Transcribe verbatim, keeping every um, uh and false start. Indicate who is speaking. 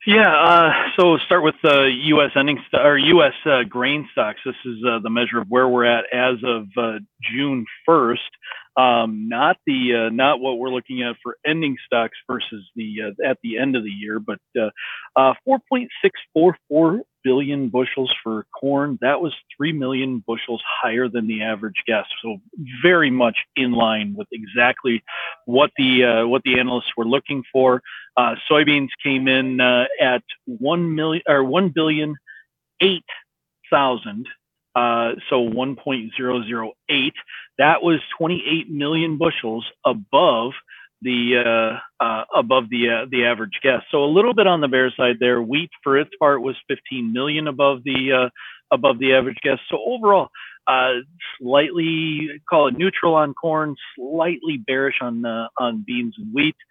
Speaker 1: Yeah, uh, so start with the U S ending st- or U S uh, grain stocks. This is uh, the measure of where we're at as of uh, June first. Um, not the uh, not what we're looking at for ending stocks versus the uh, at the end of the year, but uh, uh, four point six four four billion bushels for corn. That was three million bushels higher than the average guess. So very much in line with exactly what the uh, what the analysts were looking for. Uh, soybeans came in uh, at one million or one billion eight thousand, uh, so one point zero zero eight. That was twenty-eight million bushels above the uh, uh, above the uh, the average guess. So a little bit on the bear side there. Wheat, for its part, was fifteen million above the uh, above the average guess. So overall, uh, slightly call it neutral on corn, slightly bearish on uh, on beans and wheat.